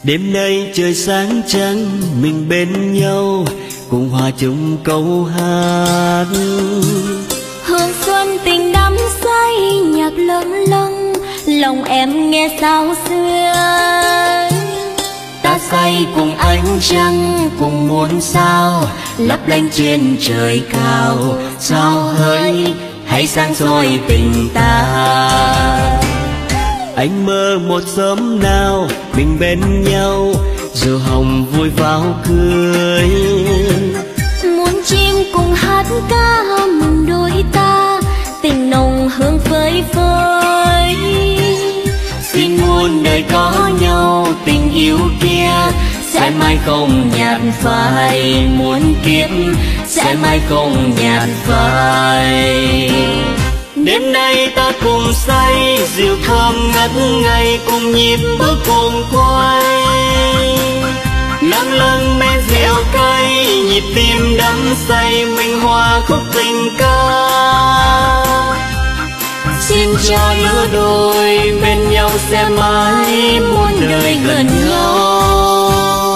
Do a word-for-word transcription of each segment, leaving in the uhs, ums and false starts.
Đêm nay trời sáng trăng, mình bên nhau cùng hòa chung câu hát. Hương xuân tình đắm say, nhạc lâng lâng, lòng em nghe sao xưa. Ta say cùng ánh trăng, cùng muôn sao lấp lánh trên trời cao. Sao hỡi hãy sáng soi tình ta. Anh mơ một sớm nào mình bên nhau, diều hồng vui vào cưới. Muốn chim cùng hát ca mừng đôi ta, tình nồng hương phơi phới. Xin muôn đời có nhau, tình yêu kia sẽ mãi không nhạt phai. Muốn kiếp sẽ mãi không nhạt phai. Đêm nay ta cùng say, rượu thơm ngất ngây, cùng nhịp bước cùng quay. Lâng lâng men rượu cay, nhịp tim đắm say, mình hòa khúc tình ca. Xin cho lứa đôi bên nhau sẽ mãi muôn đời gần nhau.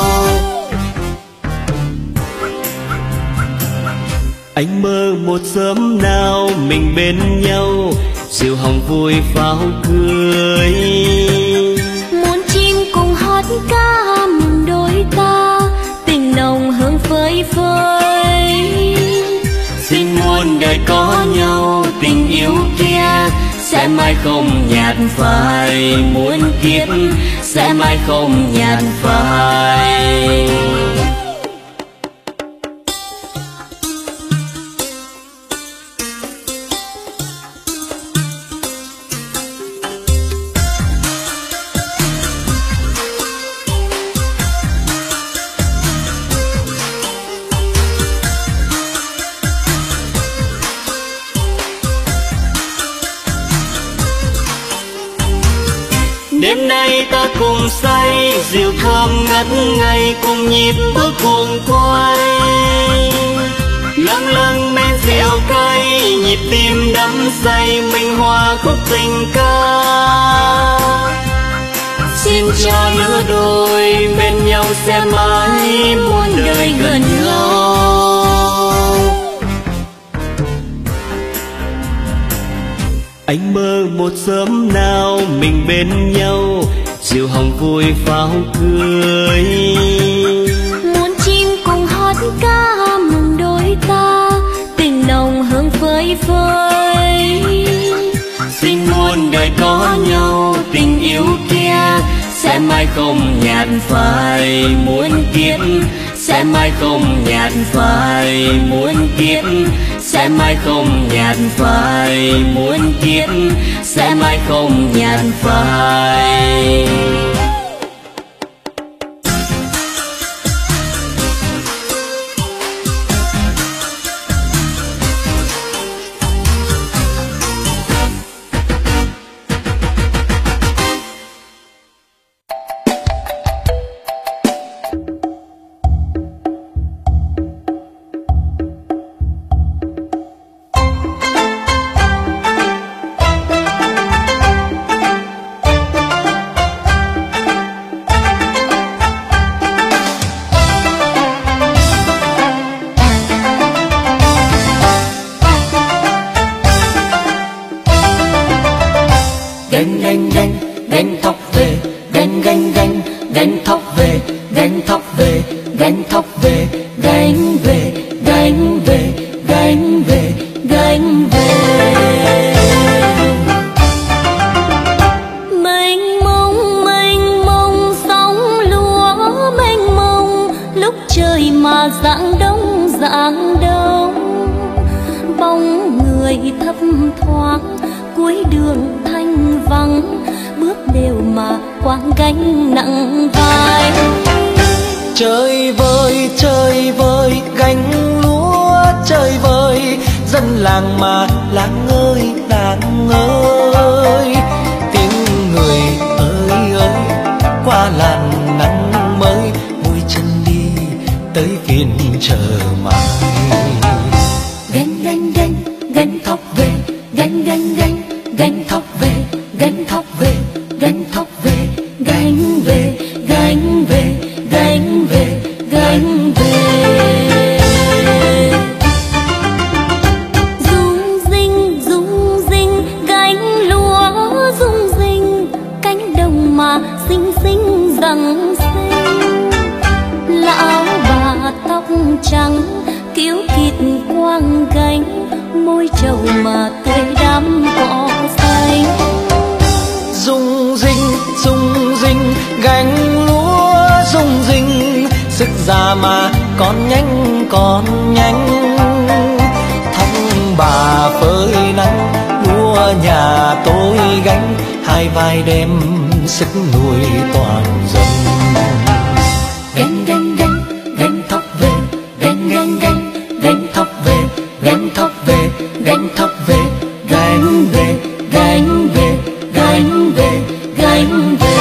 Anh mơ một sớm nào mình bên nhau, diều hồng vui pháo cưới. Muốn chim cùng hót ca mừng đôi ta, tình nồng hương phơi phới. Xin muôn đời có nhau, tình yêu kia sẽ mãi không nhạt phai. Muốn kiếp sẽ mãi không nhạt phai. Đêm nay ta cùng say, rượu thơm ngất ngây, cùng nhịp bước cùng quay. Lâng lâng men rượu cay, nhịp tim đắm say, mình hòa khúc tình ca. Xin cho lứa đôi bên nhau sẽ mãi muôn đời gần nhau. Anh mơ một sớm nào mình bên nhau, diều hồng vui pháo cưới. Muốn chim cùng hót ca mừng đôi ta, tình nồng hương phơi phới. Xin muôn đời có nhau, tình yêu kia sẽ mãi không nhạt phai. Muốn kiếp sẽ mãi không nhạt phai. Muốn kiếp sẽ mãi không nhạt phai. Muốn kiếp sẽ mãi không nhạt phai. Gánh gánh gánh gánh thóc về, gánh gánh gánh gánh thóc về, gánh thóc về, gánh thóc về, gánh về, gánh về, gánh về, gánh về. Mênh mông mênh mông sóng lúa mênh mông, lúc trời mà rạng đông rạng đông. Bóng người thấp thoáng cuối đường thanh vắng, bước đều mà quang gánh nặng vai. Trời vơi trời vơi gánh lúa trời vơi, dân làng mà làng ơi làng ơi. Tiếng người ơi ơi qua làn nắng mới, vui chân đi tới phiên chờ mai. Gánh gánh gánh gánh thóc về, gánh gánh gánh gánh thóc về, gánh thóc về, gánh thóc về, gánh về, gánh về. trắng kiêu kịt quang gánh, môi trầu mà tươi đắm cỏ xanh. Rung rinh rung rinh gánh lúa rung rinh, sức già mà còn nhanh còn nhanh. Thăm bà phơi nắng lúa nhà tôi gánh, hai vai đem sức nuôi toàn dân. Gánh gánh gánh gánh thóc về, gánh gánh gánh gánh thóc về, gánh thóc về, gánh thóc về, gánh về, gánh về, gánh về, gánh về.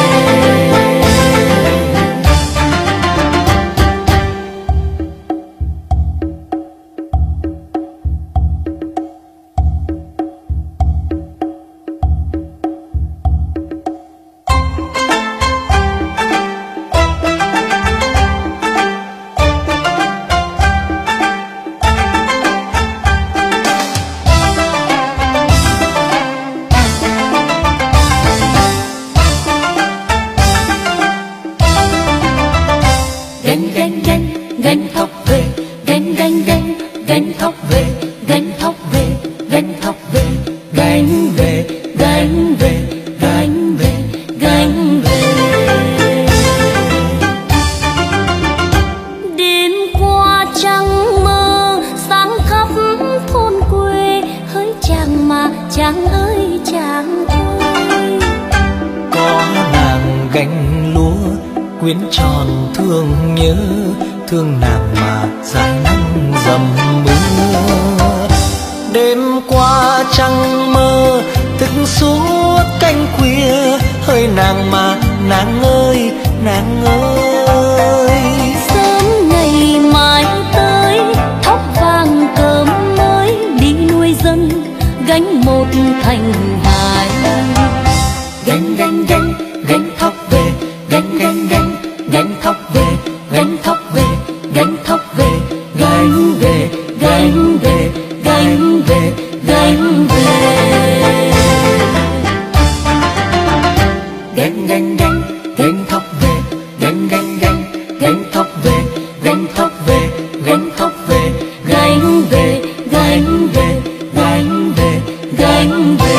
Chàng ơi chàng ơi, có nàng gánh lúa quyến tròn thương nhớ, thương nàng mà dài nắng dầm mưa. Đêm qua trăng mơ thức suốt canh khuya, hơi nàng mà nàng ơi nàng ơi. sớm ngày mai tới thóc vàng cơm mới, đi nuôi dân gánh một thành hai. Gánh gánh gánh gánh thóc về, gánh gánh gánh gánh thóc về, gánh thóc về, gánh thóc về, gánh về, gánh về, gánh về, gánh về. Gánh gánh gánh gánh thóc về, gánh gánh gánh gánh thóc về, gánh thóc về, gánh thóc về, gánh về, gánh về, gánh về, gánh về.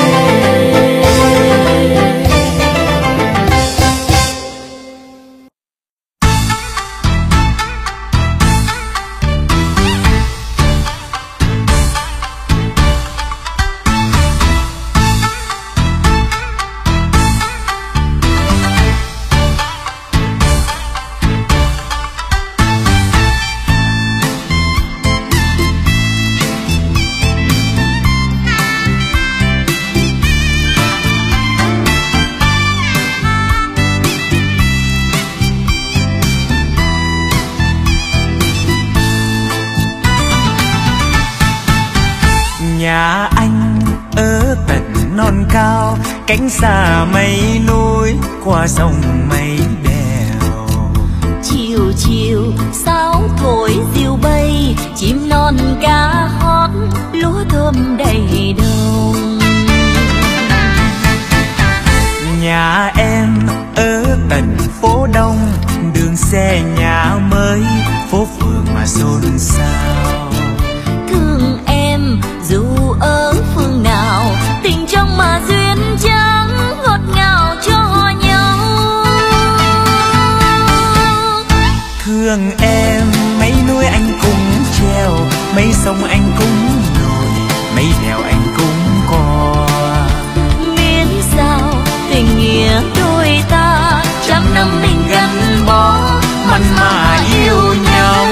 Nhà anh ở tận non cao, cánh xa mây núi qua sông mây đèo. Chiều chiều sáo thổi diều bay, chim non cá hót lúa thơm đầy đồng. Nhà em ở tận phố Đông, đường xe nhà mới phố phường mà xôn xao. Thương em dù ở phương nào, tình trong mà duyên dáng ngọt ngào cho nhau. Thương em mấy núi anh cũng treo, mấy sông anh cũng nổi, mấy đèo anh cũng có. Miễn sao tình nghĩa đôi ta, trăm năm mình gắn bó mặn mà yêu nhau.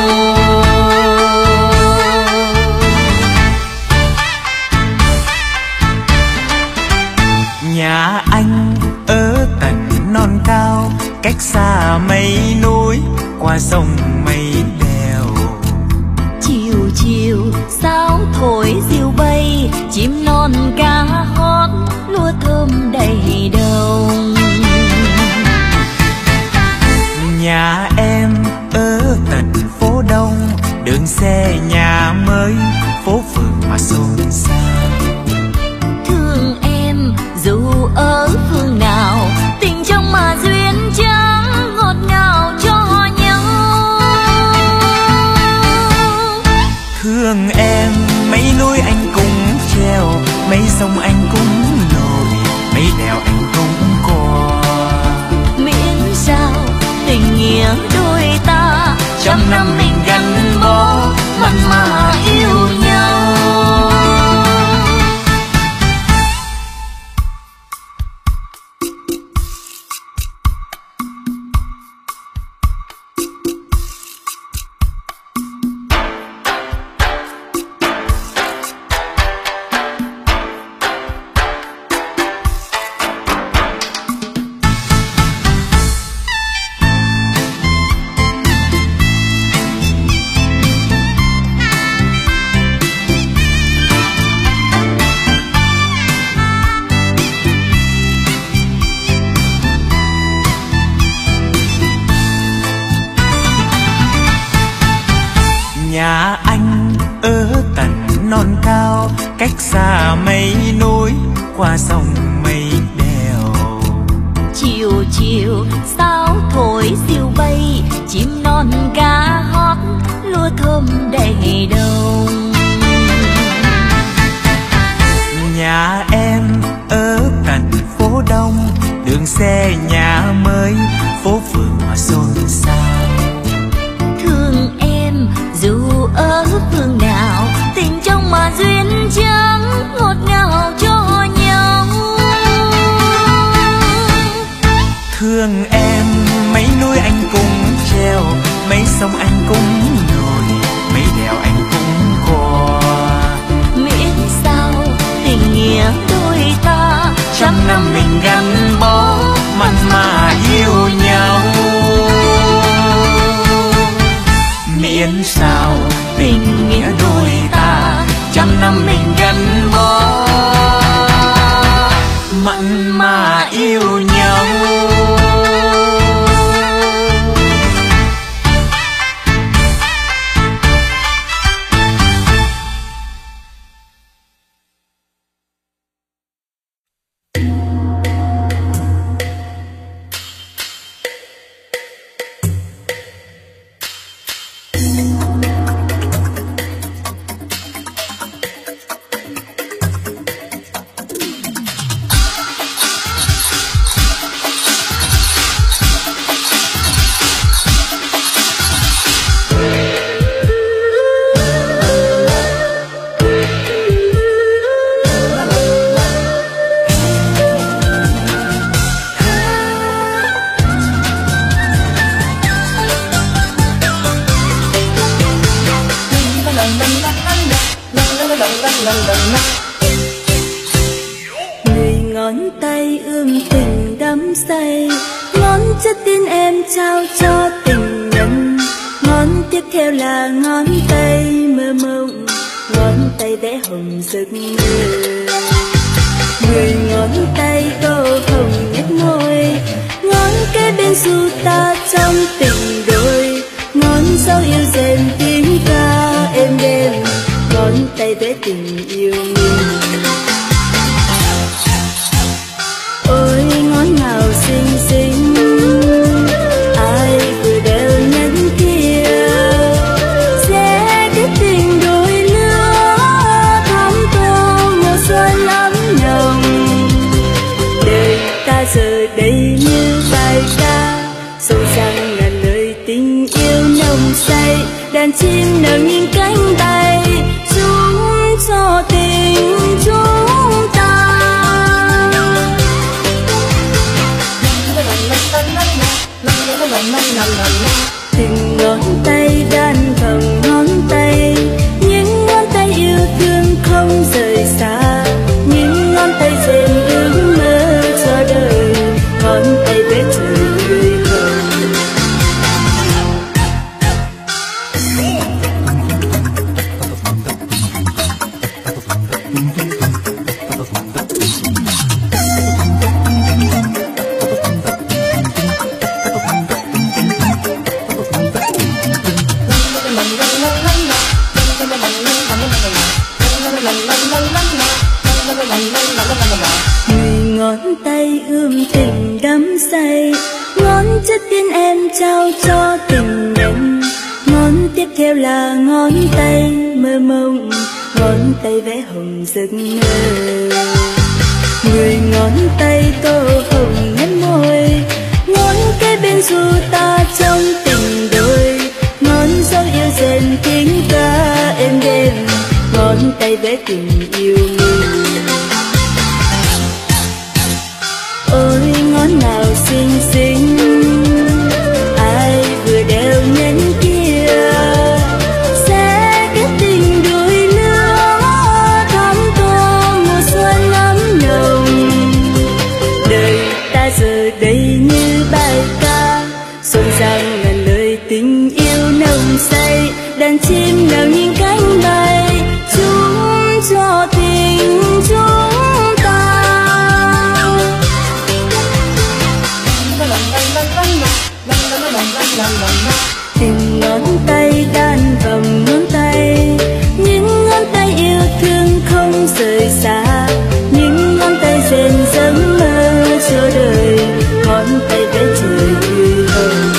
Nhà anh ở tận non cao, cách xa mây núi qua sông mây đèo. Chiều chiều sáo thổi diều bay, chim non cá hót lúa thơm đầy đồng. Nhà em ở tận phố Đông, đường xe nhà mới phố phường mà xôn xao. Thương em dù ở phương nào, tình trong mà duyên dáng ngọt ngào cho nhau. Thương em mấy núi anh cũng treo, mấy sông anh cũng nổi, mấy đèo anh cũng qua. Miễn sao tình nghĩa đôi ta trăm năm mình gắn bó mặn mà yêu nhau. Nhà anh ở tận non cao, cách xa mấy núi, qua sông mấy đèo. Chiều chiều sao thổi diều bay, chim non cá hót lúa thơm đầy đồng. Nhà em ở tận phố Đông, đường xe nhà mới, phố phường mà xôn xao. Thương em dù ở phương nào, tình trong mà duyên dáng ngọt ngào cho nhau. Thương em mấy núi anh cũng treo, mấy sông anh cũng nổi, mấy đèo anh cũng qua. Miễn sao tình nghĩa đôi ta trăm năm mình gắn bó mặn mà yêu nhau. Miễn sao tình nghĩa đôi ta trăm năm mình gắn bó mặn mà yêu nhau. Người ngón tay ươm tình đắm say, ngón chất tin em trao cho tình nhân. Ngón tiếp theo là ngón tay mơ mộng, ngón tay vẽ hồng giấc mơ. Người ngón tay tô hồng nhếch môi, ngón kế bên du ta trong tình đôi. Ngón sau yêu rèn tiếng ca êm đềm, ngón tay vẽ tình yêu mình. Ôi ngón nào xinh xinh, ai vừa đeo nhẫn kia, sẽ kết tình đôi lứa thắm tô mùa xuân ấm nồng. Đời ta giờ đây như bài ca, sâu sang ngàn lời tình yêu nồng say. Đàn chim nở những cánh bay chúng cho tình chúng ta. Từng ngón tay đan vào ngón tay, những ngón tay yêu thương không rời xa, những ngón tay rèn ước mơ cho đời, ngón tay vẽ trời tươi hồng. Người ngón tay ươm tình đắm say, ngón chất tiên em trao cho tình nhân. Ngón tiếp theo là ngón tay mơ mộng, ngón tay vẽ hồng giấc mơ. Mười ngón tay tô hồng nét môi, ngón cái bên du ta trong tình đôi. Ngón dấu yêu dần tiếng ca êm đềm, ngón tay vẽ tình yêu mình. Ôi ngón nào xinh xinh, ai vừa đeo nhẫn kia, sẽ kết tình đôi lứa thắm tô mùa xuân ấm nồng. Đời ta giờ đây như bài ca, rộn ràng ngàn lời tình yêu nồng say. Đàn chim nào nhìn cánh bay, chúng cho tình chúng ta. Từng ngón tay đan vào ngón tay, những ngón tay yêu thương không rời xa, những ngón tay rền giấc mơ cho đời, ngón tay vẽ trời như hồng.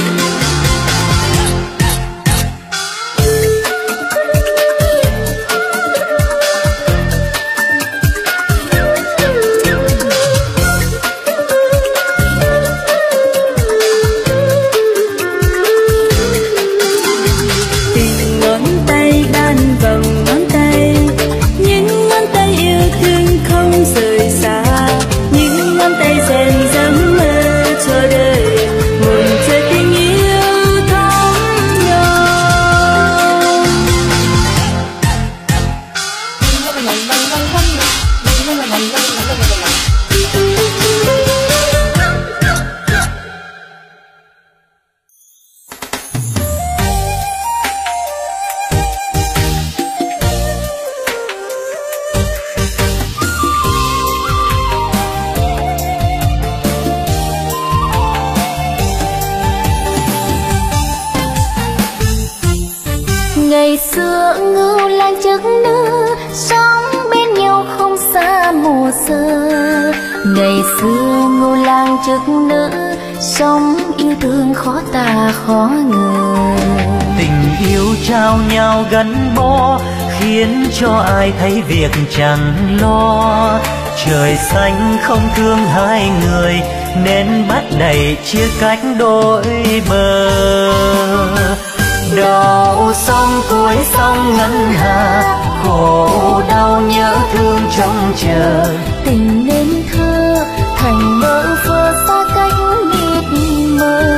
Ngày xưa ngưu lang chức nữ, sống bên nhau không xa mùa xưa. Ngày xưa ngưu lang chức nữ, sống yêu thương khó tả khó ngờ. Tình yêu trao nhau gắn bó, khiến cho ai thấy việc chẳng lo. Trời xanh không thương hai người, nên bắt đầy chia cách đôi bờ. Đầu sông cuối sông ngân hà, khổ đau nhớ thương trông chờ. Tình nên thơ thành mơ phơ xa cách mịt mờ.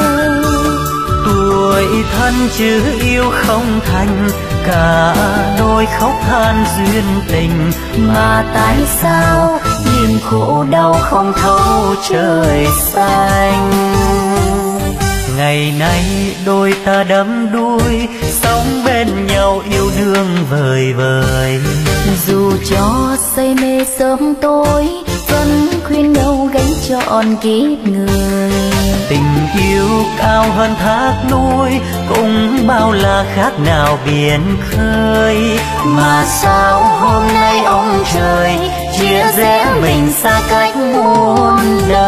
Tuổi thân chứ yêu không thành, cả đôi khóc than duyên tình. Mà tại sao nhìn khổ đau không thấu trời xanh. Ngày nay đôi ta đắm đuối, sống bên nhau yêu đương vời vời. Dù cho say mê sớm tối, vẫn khuyên nhau gánh trọn kiếp người. Tình yêu cao hơn thác núi, cũng bao la khác nào biển khơi. Mà sao hôm nay ông trời chia rẽ mình xa cách muôn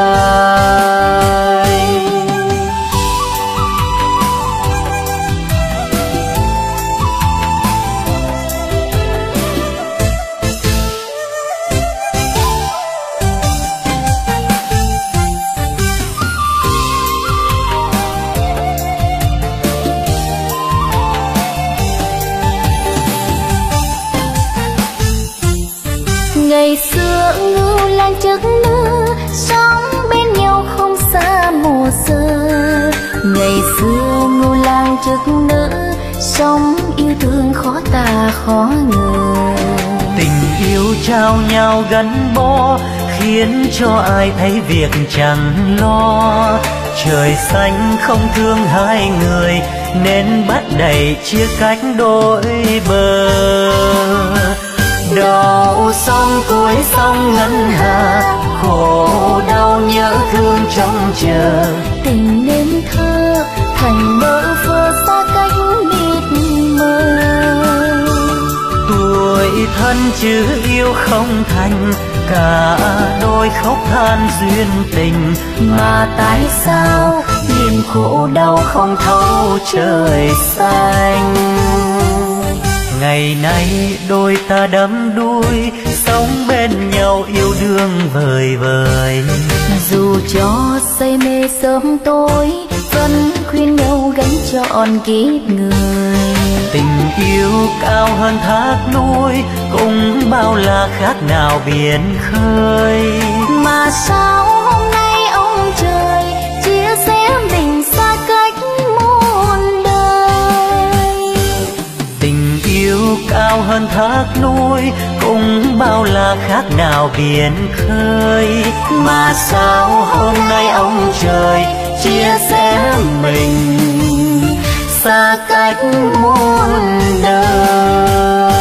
đời. Ngày xưa ngưu lang chức nữ, sống bên nhau không xa mùa xưa. Ngày xưa ngưu lang chức nữ, sống yêu thương khó tả khó ngờ. Tình yêu trao nhau gắn bó, khiến cho ai thấy việc chẳng lo. Trời xanh không thương hai người, nên bắt đầy chia cách đôi bờ. Đầu sông cuối sông ngân hà, khổ đau nhớ thương trông chờ. Tình nên thơ thành mơ phơ xa cách mịt mờ. Tuổi thân chứ yêu không thành, cả đôi khóc than duyên tình. Mà tại sao nhìn khổ đau không thấu trời xanh. nay đôi ta đắm đuối, sống bên nhau yêu đương vời vời. Dù cho say mê sớm tối, vẫn khuyên nhau gánh trọn kiếp người. Tình yêu cao hơn thác núi, cũng bao la khác nào biển khơi. Mà sao hôm nay ông trời chia sẻ mình xa cách muôn đời. Tình yêu cao hơn thác núi, cũng bao la khác nào biển khơi. Mà sao hôm nay ông trời chia sẻ mình xa cách muôn đời.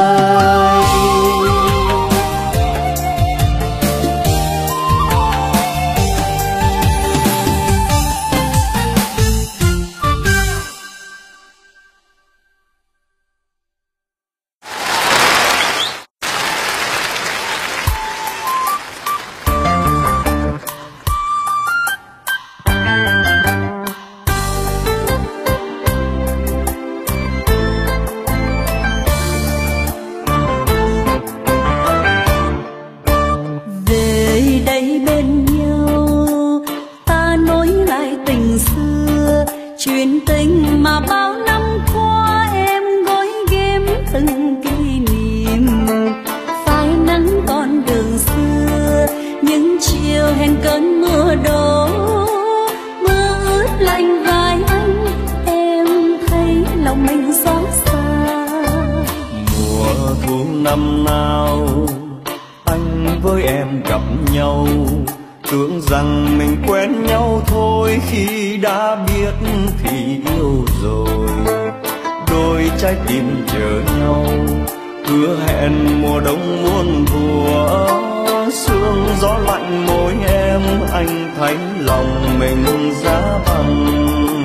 Năm nào anh với em gặp nhau, tưởng rằng mình quen nhau thôi, khi đã biết thì yêu rồi. Đôi trái tim chờ nhau, hứa hẹn mùa đông muôn thuở. Sương gió lạnh môi em, anh thấy lòng mình giá băng.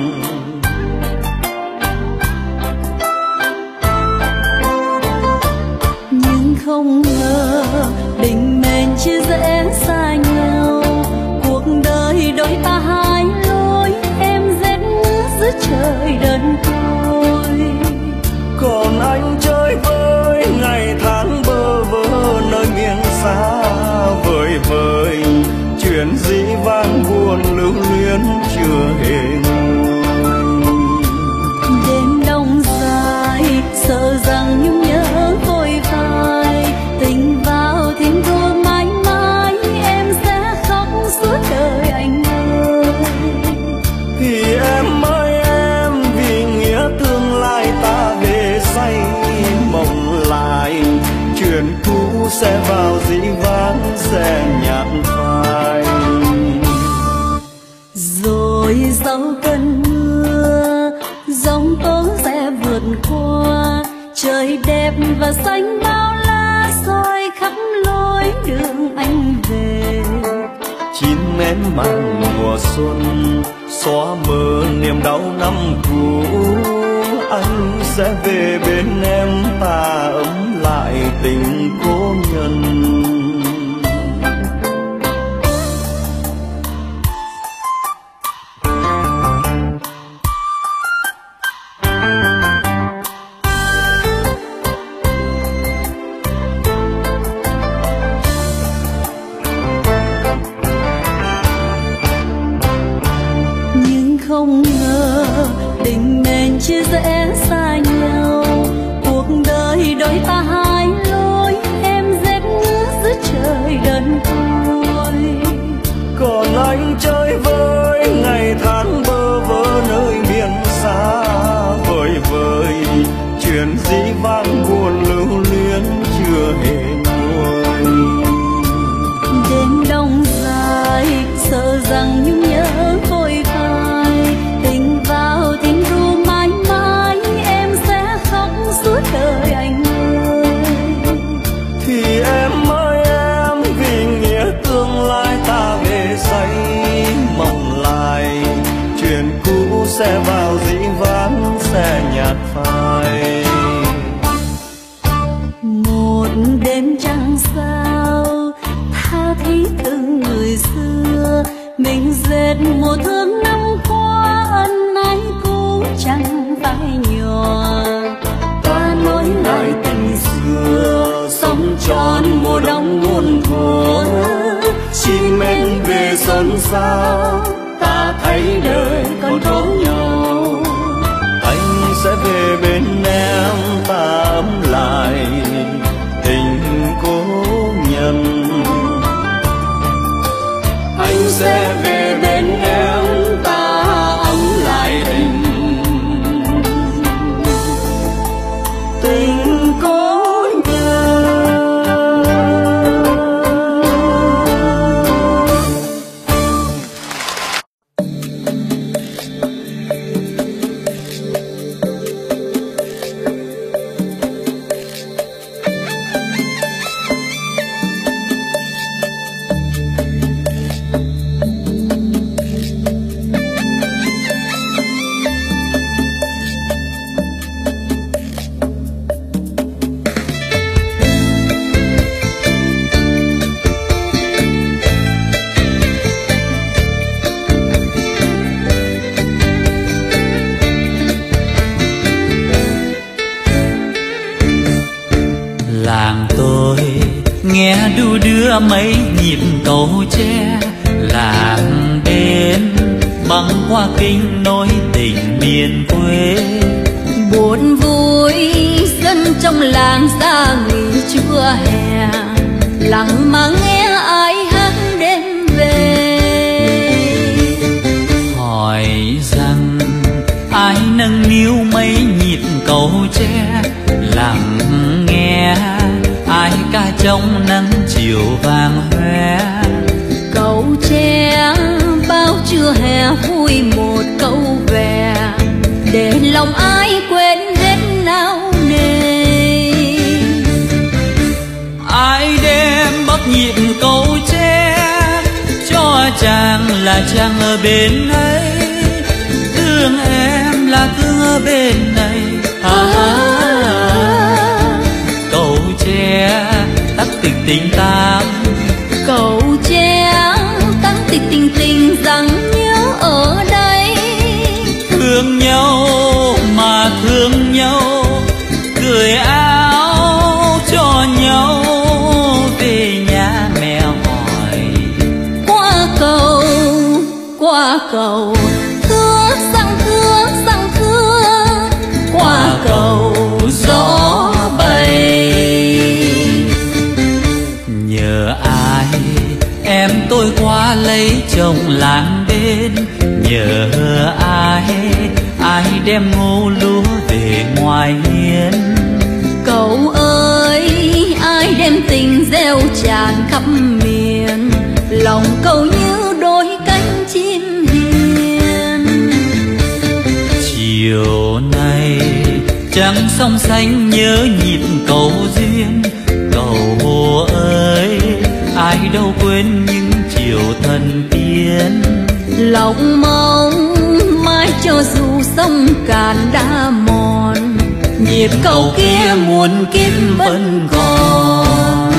Không ngờ định mệnh chia rẽ xa nhau, cuộc đời đôi ta hai lối, em rét giữa trời đơn côi. Còn anh chơi với ngày tháng bơ vơ nơi miền xa vời vời, chuyện dĩ vãng buồn lưu luyến chưa hề nguôi. Đêm đông dài sợ rằng nhung nhớ vội phai, tình vào thiên thu mãi mãi, em sẽ khóc suốt đời anh ơi. Thì em ơi em, vì nghĩa tương lai ta về say mộng lại, chuyện cũ sẽ vào dĩ vãng sẽ nhạt phai. Rồi sau cơn mưa giông tố sẽ vượt qua, trời đẹp và xanh bao la soi khắp lối đường anh về. Chín nén mang mùa xuân xóa mờ niềm đau năm cũ, anh sẽ về bên em, ta ấm lại tình cố nhân. Không ngờ định mệnh chia rẽ xa nhau, cuộc đời đôi ta hai lối, em rét giữa trời đơn côi. Còn anh chơi với ngày tháng bơ vơ nơi miền xa vời vời, chuyện dĩ vãng buồn lưu luyến chưa hề nguôi. Đêm đông dài sợ rằng nhung nhớ vội phai, tình vào thiên thu mãi mãi, em sẽ khóc suốt đời anh ơi. Thì em ơi em, vì nghĩa tương lai ta về say mộng lại, chuyện cũ sẽ vào dĩ vãng sẽ nhạt phai. Một đêm trăng sao tha thiết từng người xưa, mình dệt mùa thương năm qua, ân ái cũ chẳng phai nhòa. Qua nối lại tình tròn mùa đông muôn thuở. Chim én về xuân sao, ta thấy đời còn có nhau. Anh sẽ về bên em, ta ấm lại tình cố nhân. Anh sẽ về bên em, ta ấm lại tình tình cố nhân. Làng tôi nghe đu đưa mấy nhịp cầu tre, làng bên băng qua kinh nối tình miền quê. Buồn vui dân trong làng xa nghỉ trưa hè, lặng mà nghe ai hát đêm về. Hỏi rằng ai nâng niu mấy nhịp cầu tre, lặng nghe ai ca trong nắng chiều vàng hoe. Cầu tre bao trưa hè vui một câu về, để lòng ai quên hết nao nề. Ai đem bắt nhịp cầu tre cho chàng là chàng ở bên ấy, thương em là thương ở bên này. À, cầu tre tắt tịch tình tam, cầu tre tắt tịch tình tình rằng nhớ ở đây. Thương nhau mà thương nhau, cười áo cho nhau về nhà mẹ hỏi. Qua cầu qua cầu thưa sang thưa sang thưa, qua cầu gió bay. Nhờ ai em tôi qua lấy chồng làng bên, nhờ ai ai đem ngô lúa về ngoài hiên. Cậu ơi ai đem tình gieo tràn khắp miền, lòng cậu như đôi cánh chim hiền. Chiều nay trăng sông xanh nhớ nhịp cầu duyên. Cầu ơi ai đâu quên những chiều thần tiên, lòng mong mai cho dù sông cạn đã mòn, nhịp cầu kia muôn kiếp vẫn còn.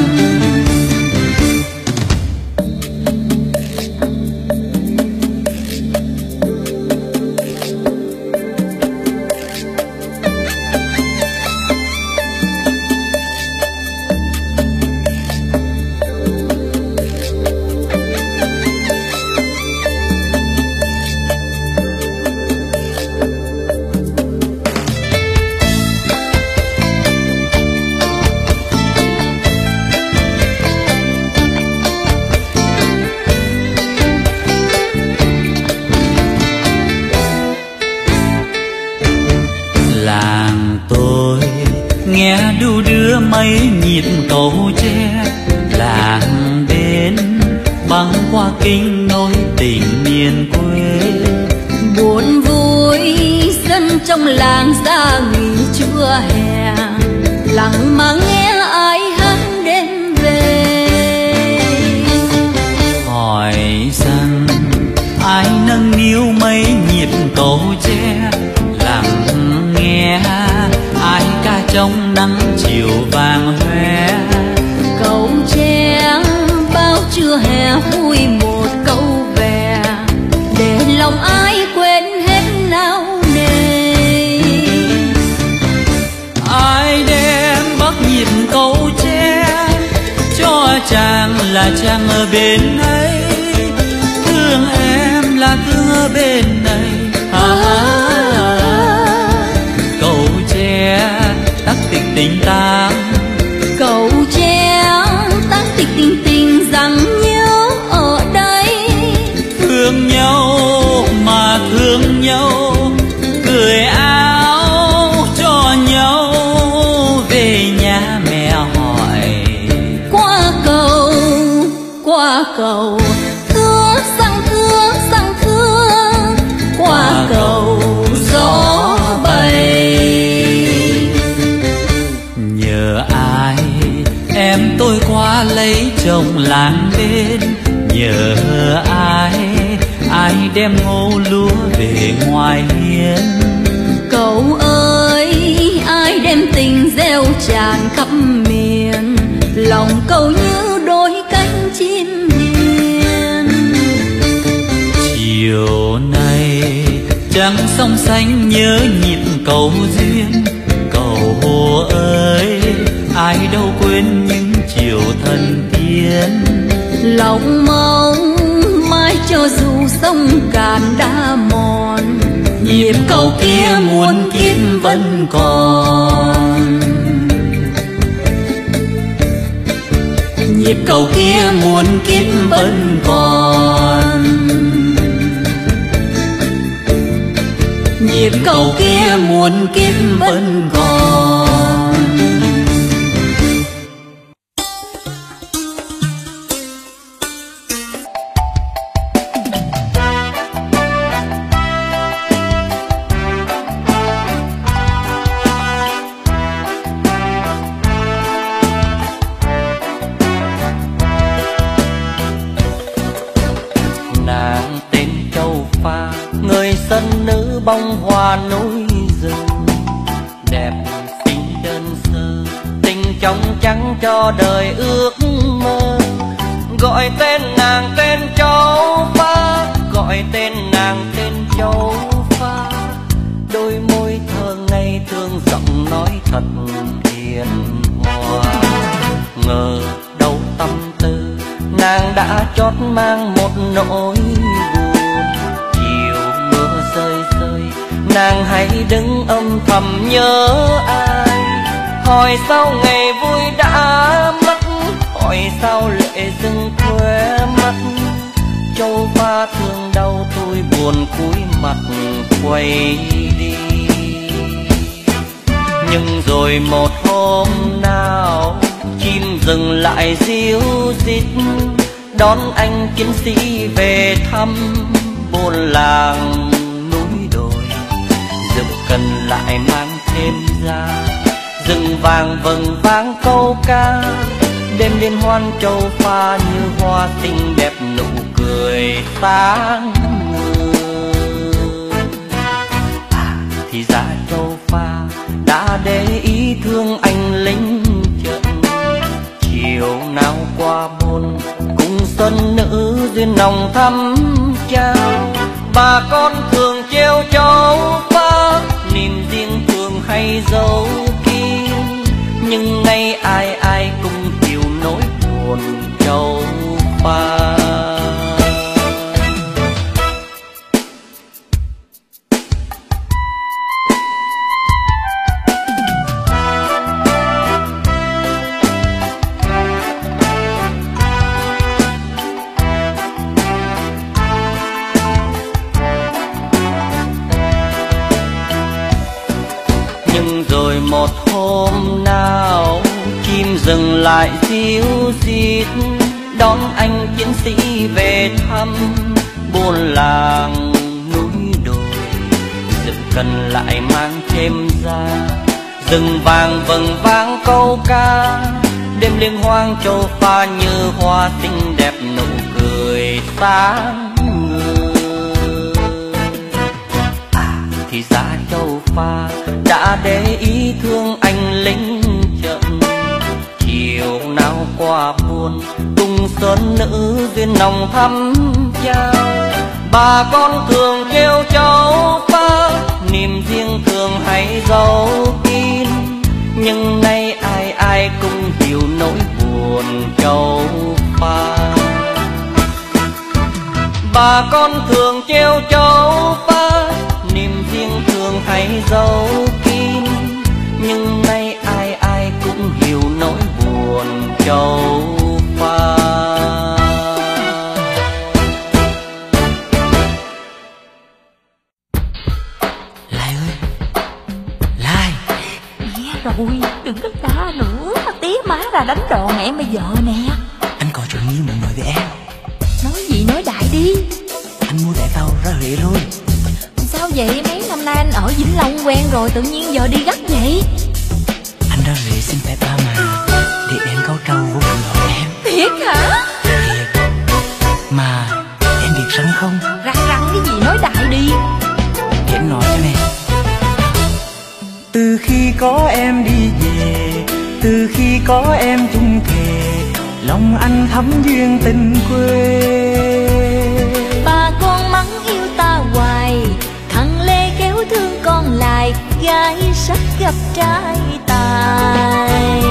nghe đu đưa mấy nhịp cầu tre làng bên băng qua kinh nối tình miền quê. Buồn vui dân trong làng ra nghỉ trưa hè, lặng mà nghe ai hát đêm về. Hỏi rằng ai nâng niu mấy nhịp cầu tre, lặng nghe ai ca trong nắng chiều vàng hoe. Cầu tre bao trưa hè vui một câu về, để lòng ai quên hết nao nề. Ai đem bắt nhịp cầu tre là chàng ở bên ấy, thương em là thương ở bên này. À, cầu tre tắc tịch tình tang, cầu tre tắc tịch tình tình rằng nhớ ở đây. Thương nhau mà thương nhau, cười áo cho nhau về nhà mẹ hỏi. Qua cầu qua cầu thương sang thương sang thương, qua cầu gió bay. Nhờ ai em tôi qua lấy chồng làng bên, nhờ ai ai đem ngô lúa về ngoài hiên. Cậu ơi ai đem tình gieo tràn khắp miền, lòng cậu như đôi cánh chim hiền. Chiều nay trăng sông xanh nhớ nhịp cầu duyên, cầu ơi ai đâu quên những chiều thân tiên. Lòng mong mai cho dù sông cạn đã mòn, nhịp cầu kia muôn kiếp vẫn còn. Nhịp cầu kia muôn kiếp vẫn còn. Nhịp cầu kia muôn kiếp vẫn còn. Bông hoa núi rừng đẹp xinh đơn sơ, tình trong trắng cho đời ước mơ. Gọi tên nàng tên châu pha, gọi tên nàng tên châu pha. Đôi môi thơ ngây thương giọng nói thật hiền hòa. Ngờ đâu tâm tư nàng đã chót mang một nỗi buồn. Chiều mưa rơi rơi nàng hãy đứng âm thầm nhớ ai. Hỏi sao ngày vui đã mất, hỏi sao lệ dừng khóe mắt. Châu pha thương đau tôi buồn cúi mặt quay đi. Nhưng rồi một hôm nào chim dừng lại ríu rít, đón anh chiến sĩ về thăm buôn làng núi đồi. Rừng cần lại mang thêm ra, rừng vàng vầng vang câu ca. Đêm liên hoan châu pha như hoa xinh đẹp nụ cười sáng người. À, thì ra châu pha đã để ý thương anh lính trận. Chiều nào qua buôn cùng xuân nữ duyên nồng thắm trao. Bà con thường treo châu pha, niềm riêng thường hay giấu kín. Nhưng nay ai ai cũng chịu nỗi buồn châu pha. Nhưng rồi một hôm nào chim dừng lại ríu rít, đón anh chiến sĩ về thăm buôn làng núi đồi. Rừng cần lại mang thêm ra, rừng vàng vầng vang câu ca. Đêm liên hoan châu pha như hoa xinh đẹp nụ cười sáng người. À, thì ra châu pha đã để ý thương anh lính trận. Chiều nào qua buôn cùng xuân nữ duyên nồng thắm trao. Bà con thường kêu châu pha, niềm riêng thường hay giấu kín. Nhưng nay ai ai cũng hiểu nỗi buồn châu pha. rồi, đừng có la nữa. Tía má ra đánh đòn em bây giờ nè. Anh còn chuyện như mọi người với em. Nói gì nói đại đi. Anh mua vé tàu ra Huế rồi. Sao vậy? Mấy năm nay anh ở Vĩnh Long quen rồi, tự nhiên giờ đi gấp vậy? Anh ra Huế xin phép ba mà, để em câu trầu vô cùng hỏi em. Thiệt hả? Thiệt. Mà em biết răng không? Răng răng cái gì nói đại đi. Để em nói cho nè. Từ khi có em đi về, từ khi có em chung thề, lòng anh thắm duyên tình quê. Bà con mắng yêu ta hoài, thằng Lê kéo thương con lại, gái sắc gặp trai tài.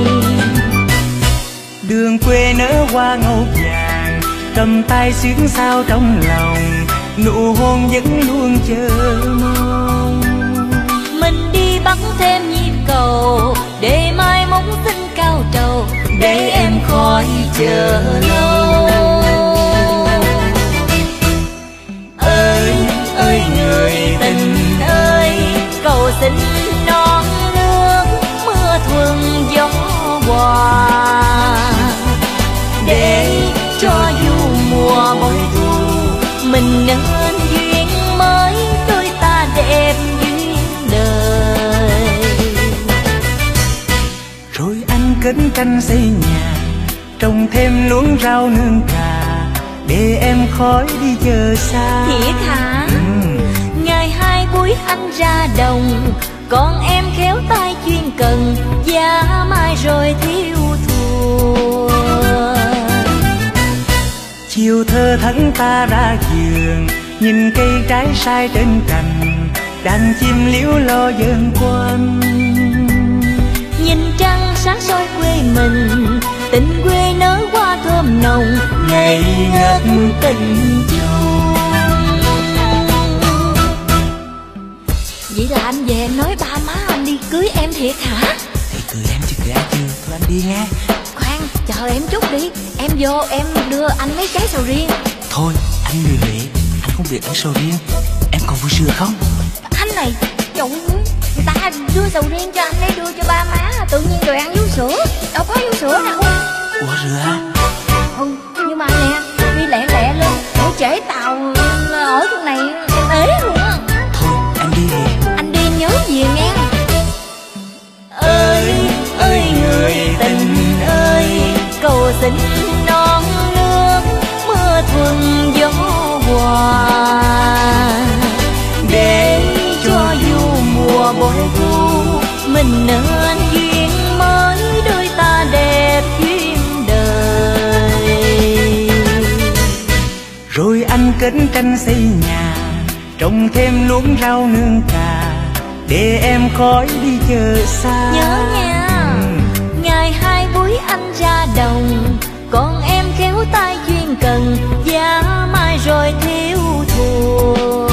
Đường quê nở hoa ngọc vàng, cầm tay xuyến sao trong lòng, nụ hôn vẫn luôn chờ mong. Mình đi bắn thêm nhịp cầu, để mai mong xin cao trầu, để em khỏi chờ lâu. Ơi ơi người tình ơi, cầu xin non nước mưa thuận gió hòa, để cho dù mùa bội thu mình nên duyên mới, đôi ta đẹp duyên đời. Rồi anh cấn canh xây nhà, trồng thêm luống rau nương cà, để em khỏi đi chờ xa. Thiệt hả? Ừ. Ngày hai buổi anh ra đồng, còn em khéo tay chuyên cần, giá mai rồi thiếu thua. Chiều thơ thẫn ta ra giường, nhìn cây trái sai trên cành, đàn chim liễu lo dần quanh. Nhìn trăng sáng soi quê mình, tình quê nở hoa thơm nồng, ngây ngất tình chung. Vậy là anh về em nói ba má anh đi cưới em thiệt hả? Thì cười em chứ cười ai chưa. Thôi anh đi nghe. Khoan, chờ em chút đi. Em vô em đưa anh mấy trái sầu riêng. Thôi anh người Huế, anh không biết ăn sầu riêng. Em còn vui sữa không? Anh này, trời ơi, người ta đưa sầu riêng cho anh ấy đưa cho ba má, tự nhiên rồi ăn vú sữa. Đâu có vú sữa nào. Ủa rửa. Ừ, nhưng mà nè, đi lẹ lẹ lên, để trễ tàu ở chỗ này em ế luôn á. Thôi anh đi đi. Anh đi nhớ về nghe. Ơi ơi người tình ơi, cầu xin non nước mưa thuận gió hòa, để cho dù mùa bội thu mình nên duyên mới, đôi ta đẹp duyên đời. Rồi anh cấn canh xây nhà, trồng thêm luống rau nương cà, để em khỏi đi chờ xa. Nhớ nha. Ngày hai buổi anh ra đồng, còn em khéo tay chuyên cần, giá mai rồi thiếu thua.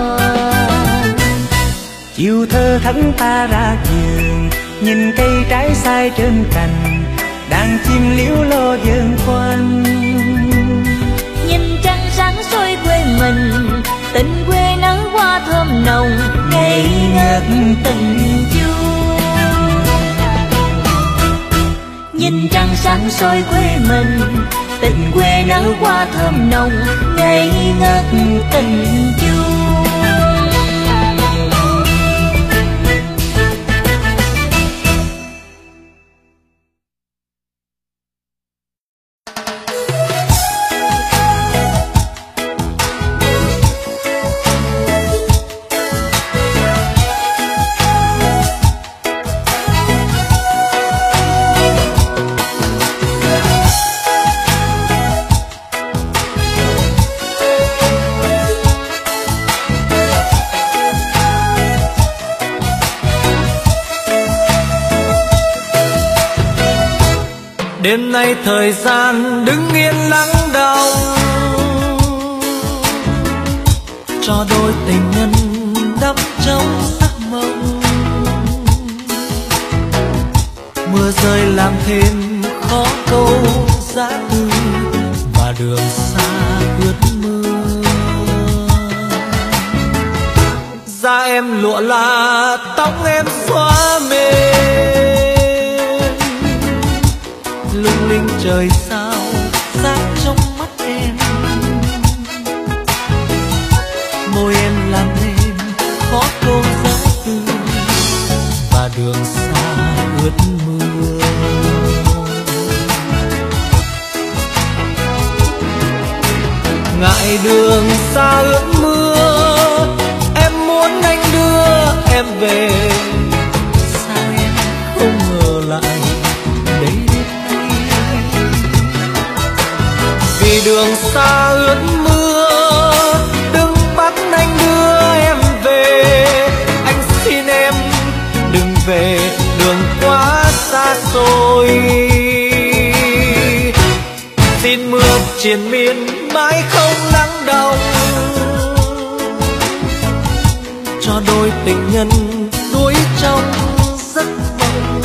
Chiều thơ thẫn ta ra giường, nhìn cây trái sai trên cành, đàn chim liễu lo dần quanh. Nhìn trăng sáng soi quê mình, tình quê nắng hoa thơm nồng, ngây ngất tình chung. Nhìn trăng sáng soi quê mình, tình quê nắng hoa thơm nồng, ngây ngất tình chung. Đêm nay thời gian đứng yên lắng đọng, cho đôi tình nhân đắm trong giấc mộng. Mưa rơi làm thêm khó câu giá từ, và đường xa ướt mưa. Da em lụa là tóc em xóa mềm, trời sao sáng trong mắt em, môi em làm nên khó câu giá từ, và đường xa ướt mưa. Ngại đường xa ướt mưa, em muốn anh đưa em về, sao em không ngờ lại đây đến đây. Vì đường xa ướt mưa, đừng bắt anh đưa em về, anh xin em đừng về, đường quá xa xôi. Xin mưa triền miên mãi không nắng đông, cho đôi tình nhân đuối trong giấc mộng.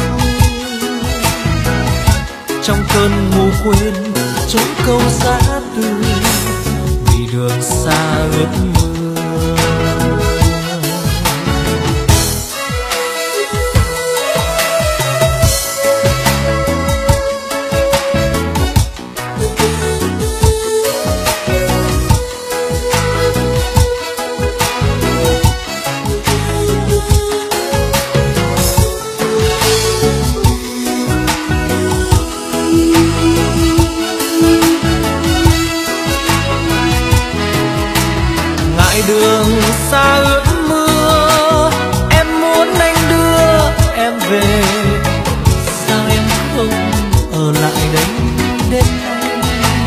Trong cơn ngủ quên chốn câu giá từ, vì đường xa ướt mưa. Đường xa ướt mưa, em muốn anh đưa em về, sao em không ở lại đây đến nay.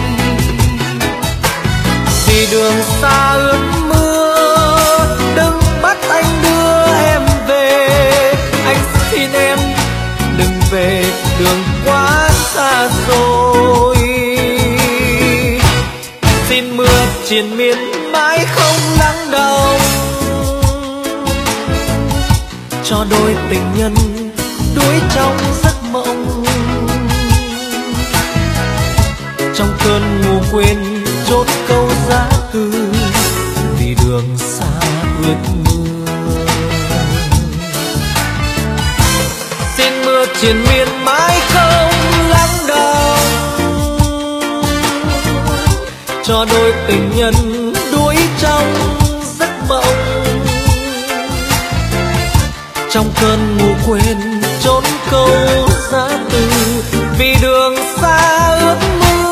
Vì đường xa ướt mưa, đừng bắt anh đưa em về, anh xin em đừng về, đường quá xa xôi. Xin mưa triền miên mãi không nắng đông, cho đôi tình nhân đuối trong giấc mộng. Trong cơn ngủ quên chốt câu giá từ, vì đường xa ướt mưa. Xin mưa triền miên mãi không nắng đông, cho đôi tình nhân đuối trong giấc mộng. Trong cơn ngủ quên trốn câu giá từ, vì đường xa ướt mưa.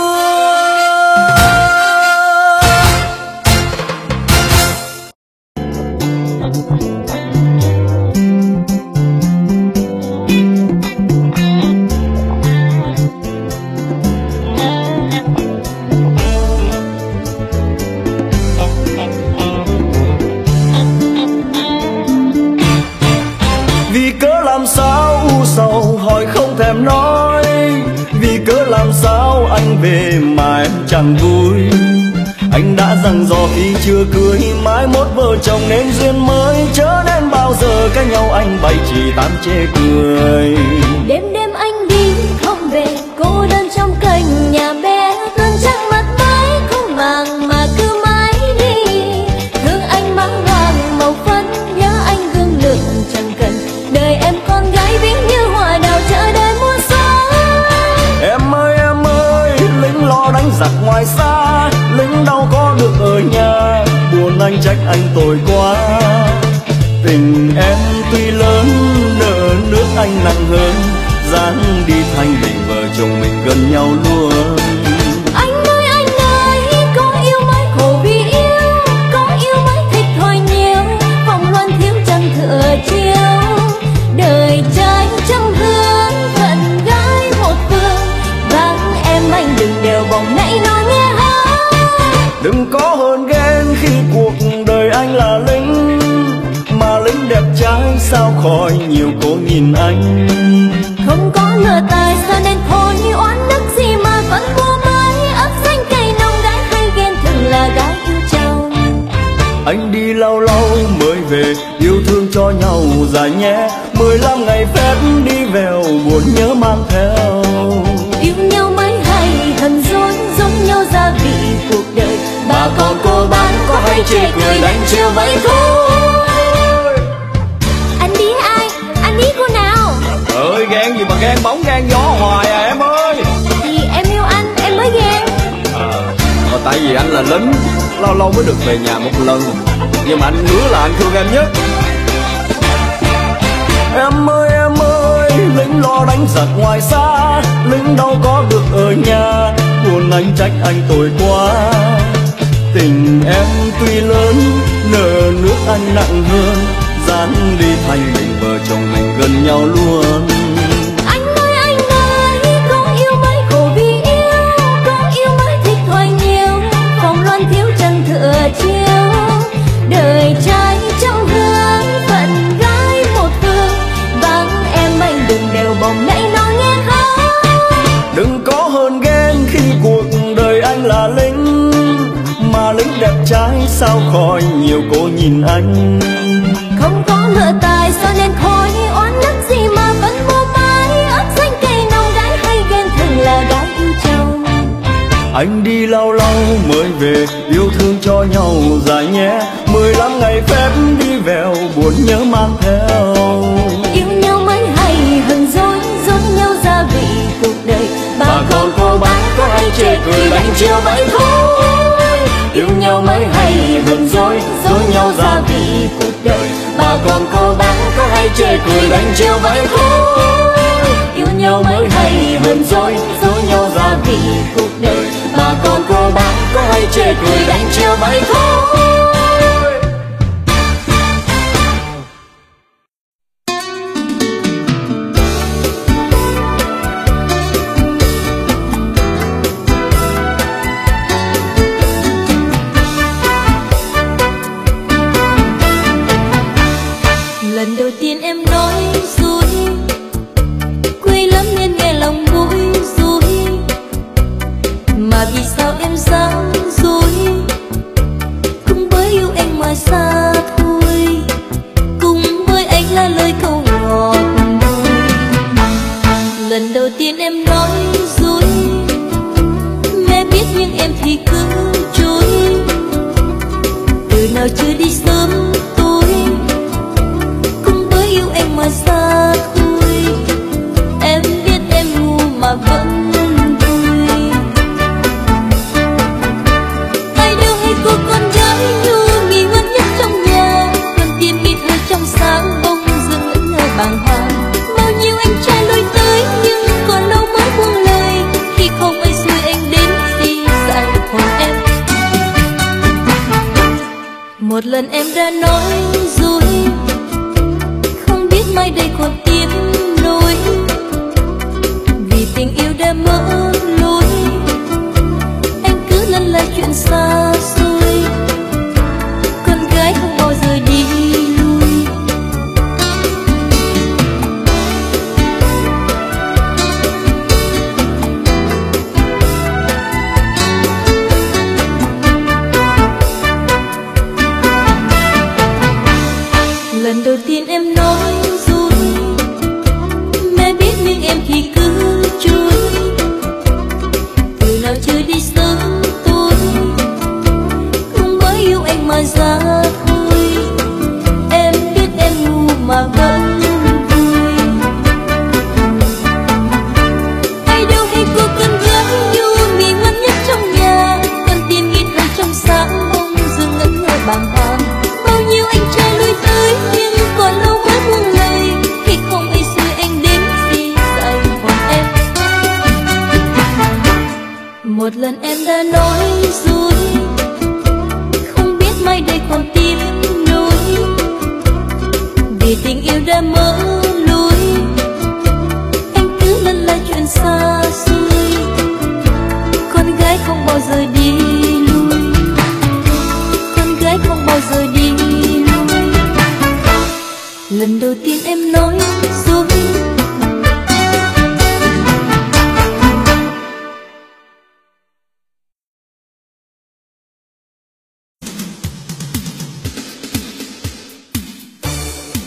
Sầu hỏi không thèm nói, vì cớ làm sao anh về mà em chẳng vui. Anh đã dặn dò khi chưa cưới, mãi mốt vợ chồng nên duyên mới, chớ nên bao giờ cách nhau anh bày chỉ tán chê cười. Đêm đêm anh đi không về, cô đơn trong cành nhà bé, cơn trăng mặt mãi không màng mà cứ mãi đi. Thương anh mắng hoàng màu phấn, nhớ anh gương lượng chẳng cần, đời em con gái vĩnh như hoa đào chờ đợi mùa xuân. Em ơi em ơi, lính lo đánh giặc ngoài xa, lính đâu có được ở nhà, buồn anh trách anh tội quá. Tình em tuy lớn, nợ nước anh nặng hơn, dáng đi thanh bình vợ chồng mình gần nhau luôn. Anh ơi anh ơi, có yêu mới khổ vì yêu, có yêu mới thích thôi nhiều, phòng loan thiếu chẳng thừa chiêu. Đời trai trăm hương, phận gái một phương, vắng em anh đừng đều vòng nãy nói nghe hết. Đừng có hờn ghen khi cuộc đời anh là lính, mà lính đẹp trai sao khỏi nhiều cô nhìn anh. Không có lừa tài sao nên thôi oán đức gì mà vẫn mua mãi, ấp xanh cây nông gái hay ghen thường là gái yêu chồng. Anh đi lâu lâu mới về, yêu thương cho nhau dài nhé, mười lăm ngày phép đi vèo buồn nhớ mang theo. Yêu nhau mới hay hờn dỗi giống nhau gia vị cuộc đời, bà con cô bác có hay chê cười đánh chiều vậy thôi. Anh đi ai? Anh đi cô nào? Ơi ghen gì mà ghen bóng ghen gió hoài à em ơi. Thì em yêu Tại vì anh là lính, lâu lâu mới được về nhà một lần, nhưng mà anh hứa là anh thương em nhất. Em ơi em ơi, lính lo đánh giặc ngoài xa, lính đâu có được ở nhà, buồn anh trách anh tội quá. Tình em tuy lớn, nợ nước anh nặng hơn, dán ly thành mình vợ chồng mình gần nhau luôn. Anh ơi anh ơi, con yêu mới khổ vì yêu, con yêu mới thích hoài nhiều, phong loan thiếu trần thừa chiếu. Đời trai trong hương, phận gái một phương, vắng em anh đừng đều bồng nãy nó nghe không. Đừng có hờn ghen khi cuộc đời anh là lính, mà lính đẹp trai sao khỏi nhiều cô nhìn anh. Không có ngựa tài sao nên khói oán lắm gì mà vẫn mua mái ấp xanh cây nồng, gái hay ghen thường là gái yêu chồng. Anh đi lâu lâu mới về, yêu thương cho nhau dài nhé, mười lăm ngày phép đi vèo buồn nhớ mang theo. Yêu nhau mới hay hờn dỗi, dối nhau gia vị cuộc đời, bà, bà con cô bác có hay chê cười đánh chiều vậy thôi. Yêu nhau mới hay hờn dỗi, dối nhau gia vị cuộc đời, bà con cô bác có hay chê cười đánh chiều vậy thôi. Yêu nhau mới hay hờn dỗi, dối nhau gia vị cuộc đời, bà con cô bác có hay chê cười đánh chiều vậy thôi.